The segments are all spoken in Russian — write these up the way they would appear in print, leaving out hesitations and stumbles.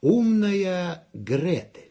Умная Гретель.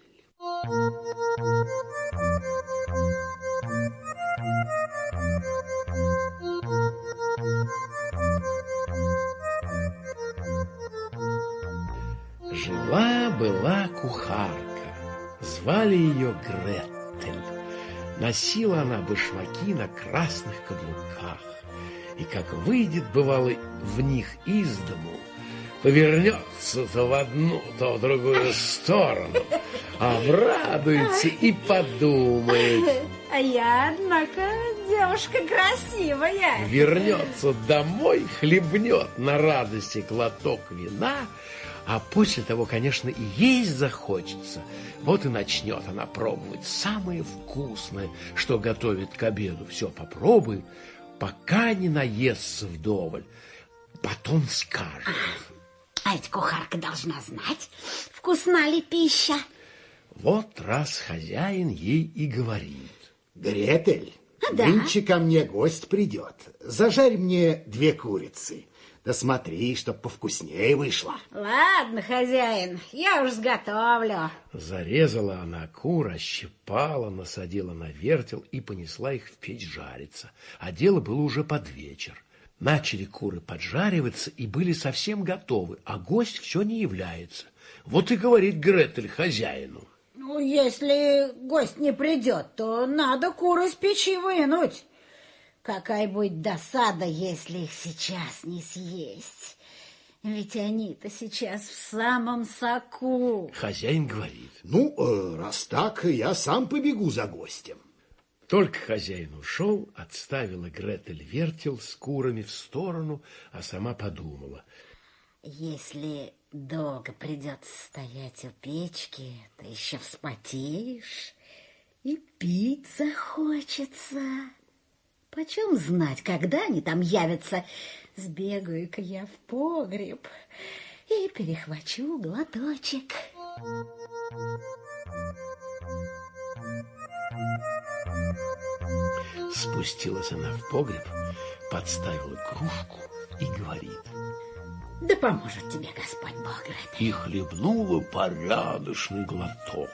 Жила-была кухарка, звали ее Гретель. Носила она башмаки на красных каблуках, и как выйдет, бывало, в них из дому, повернется то в одну, то в другую сторону, обрадуется и подумает: а я, однако, девушка красивая. Вернется домой, хлебнет на радости глоток вина, а после того, конечно, и есть захочется. Вот и начнет она пробовать самое вкусное, что готовит к обеду. Все попробует, пока не наестся вдоволь. Потом скажет: а ведь кухарка должна знать, вкусна ли пища. Вот раз хозяин ей и говорит: Гретель, да? нынче ко мне гость придет. Зажарь мне 2 курицы. Да смотри, чтоб повкуснее вышло. Ладно, хозяин, я уж сготовлю. Зарезала она кур, ощипала, насадила на вертел и понесла их в печь жариться. А дело было уже под вечер. Начали куры поджариваться и были совсем готовы, а гость все не является. Вот и говорит Гретель хозяину: ну, если гость не придет, то надо куры из печи вынуть. Какая будет досада, если их сейчас не съесть. Ведь они-то сейчас в самом соку. Хозяин говорит: ну, раз так, я сам побегу за гостем. Только хозяин ушел, отставила Гретель вертел с курами в сторону, а сама подумала: если долго придется стоять у печки, то еще вспотеешь и пить захочется. Почем знать, когда они там явятся? Сбегаю-ка я в погреб и перехвачу глоточек. Спустилась она в погреб, подставила кружку и говорит: да поможет тебе Господь Бог, Гретель. И хлебнула порядочный глоток.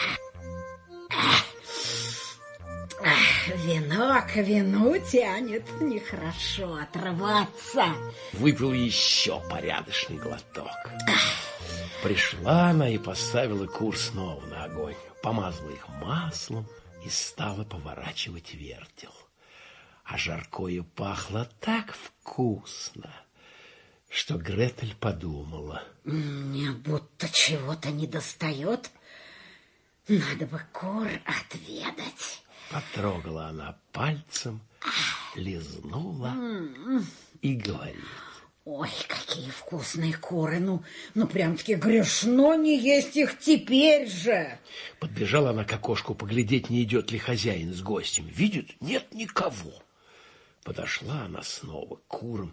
Вино к вину тянет, нехорошо отрываться. Выпил еще порядочный глоток. Пришла она и поставила кур снова на огонь, помазала их маслом и стала поворачивать вертел. А жаркое пахло так вкусно, что Гретель подумала: мне будто чего-то недостает. Надо бы кур отведать. Потрогала она пальцем, лизнула и говорит: ой, какие вкусные куры, ну прям-таки грешно не есть их теперь же. Подбежала она к окошку поглядеть, не идет ли хозяин с гостем. Видит, нет никого. Подошла она снова к курам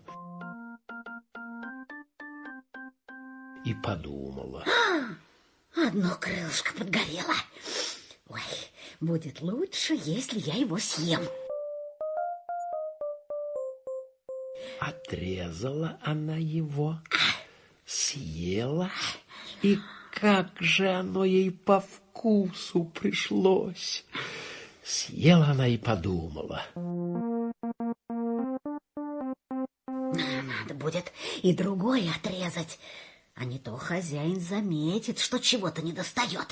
и подумала: одно крылышко подгорело. Ой, будет лучше, если я его съем. Отрезала она его, съела, и как же оно ей по вкусу пришлось. Съела она и подумала: надо будет и другое отрезать, а не то хозяин заметит, что чего-то недостает.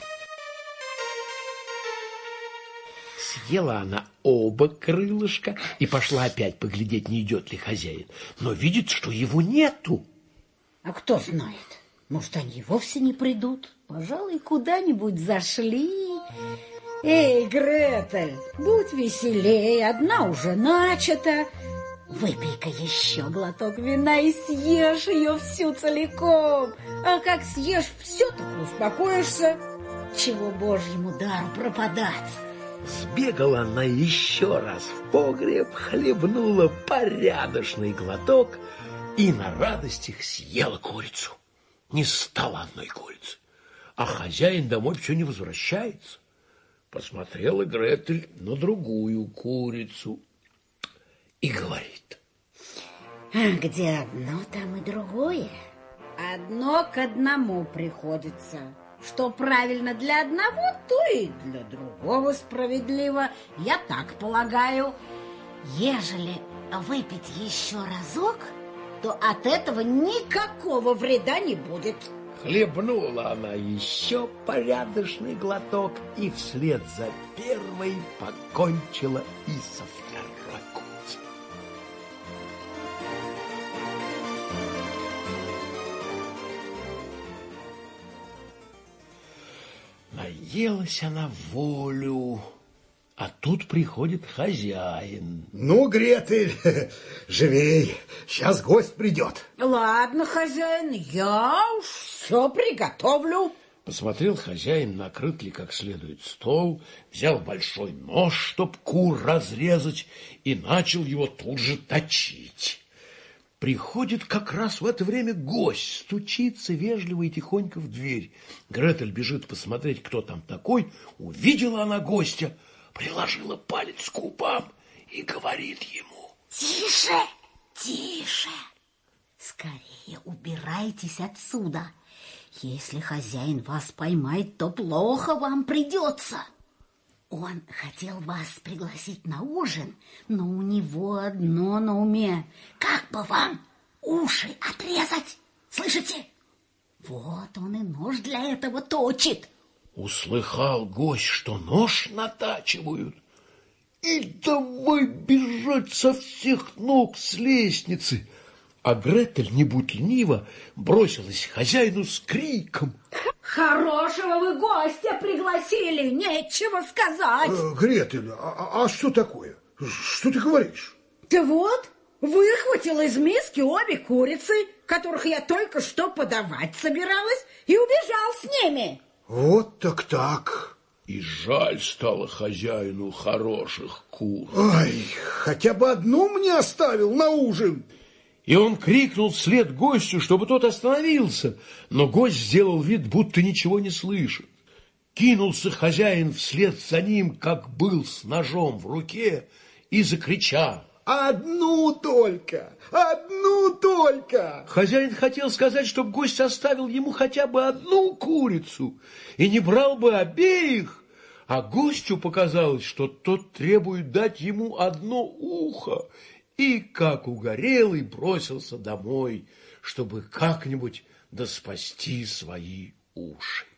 Съела она оба крылышка и пошла опять поглядеть, не идет ли хозяин. Но видит, что его нету. А кто знает, может, они и вовсе не придут. Пожалуй, куда-нибудь зашли. Эй, Гретель, будь веселей, одна уже начата. Выпей-ка еще глоток вина и съешь ее всю целиком. А как съешь все, так успокоишься. Чего Божьему дару пропадать? Сбегала она еще раз в погреб, хлебнула порядочный глоток и на радостях съела курицу. Не стало одной курицы, а хозяин домой все не возвращается. Посмотрела Гретель на другую курицу и говорит: где одно, там и другое. Одно к одному приходится. Что правильно для одного, то и для другого справедливо. Я так полагаю. Ежели выпить еще разок, то от этого никакого вреда не будет. Хлебнула она еще порядочный глоток и вслед за первой покончила и со второй курицей. Наелась она в волю, а тут приходит хозяин. Ну, Гретель, живей, сейчас гость придет. Ладно, хозяин, я уж все приготовлю. Посмотрел хозяин, накрыт ли как следует стол, взял большой нож, чтоб кур разрезать, и начал его тут же точить. Приходит как раз в это время гость, стучится вежливо и тихонько в дверь. Гретель бежит посмотреть, кто там такой. Увидела она гостя, приложила палец к губам и говорит ему: Тише, тише, скорее убирайтесь отсюда. Если хозяин вас поймает, то плохо вам придется. Он хотел вас пригласить на ужин, но у него одно на уме. Как бы вам уши отрезать? Слышите? Вот он и нож для этого точит. Услыхал гость, что нож натачивают, и давай бежать со всех ног с лестницы. А Гретель, не будь ленива, бросилась к хозяину с криком: Хорошего вы гостя пригласили, нечего сказать. Гретель, а что такое? Что ты говоришь? Да вот, выхватил из миски обе курицы, которых я только что подавать собиралась, и убежал с ними. Вот так. И жаль стало хозяину хороших кур. Ай, хотя бы одну мне оставил на ужин. И он крикнул вслед гостю, чтобы тот остановился, но гость сделал вид, будто ничего не слышит. Кинулся хозяин вслед за ним, как был, с ножом в руке, и закричал: Одну только! Одну только! Хозяин хотел сказать, чтобы гость оставил ему хотя бы одну курицу и не брал бы обеих, а гостю показалось, что тот требует дать ему одно ухо, и, как угорелый, бросился домой, чтобы как-нибудь доспасти свои уши.